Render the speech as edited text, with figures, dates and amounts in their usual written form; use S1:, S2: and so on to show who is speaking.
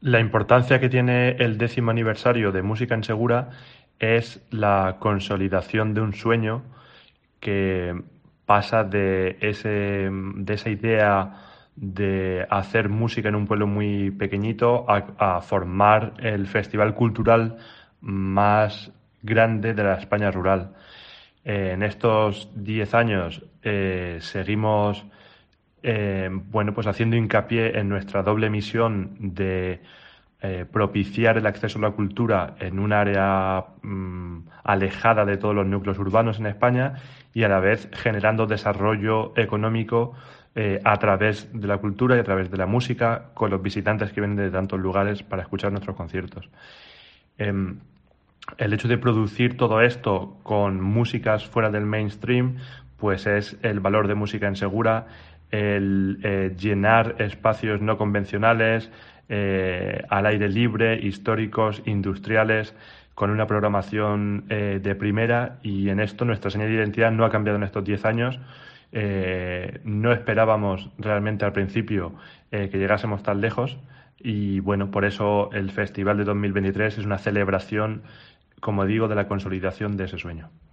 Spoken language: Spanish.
S1: La importancia que tiene el 10º aniversario de Música en Segura es la consolidación de un sueño que pasa de esa idea de hacer música en un pueblo muy pequeñito a formar el festival cultural más grande de la España rural. En estos 10 años seguimos bueno, pues haciendo hincapié en nuestra doble misión de propiciar el acceso a la cultura en un área alejada de todos los núcleos urbanos en España y a la vez generando desarrollo económico a través de la cultura y a través de la música con los visitantes que vienen de tantos lugares para escuchar nuestros conciertos. El hecho de producir todo esto con músicas fuera del mainstream, pues es el valor de Música en Segura, el llenar espacios no convencionales, al aire libre, históricos, industriales, con una programación de primera, y en esto nuestra señal de identidad no ha cambiado en estos 10 años. No esperábamos realmente al principio que llegásemos tan lejos y bueno, por eso el Festival de 2023 es una celebración, como digo, de la consolidación de ese sueño.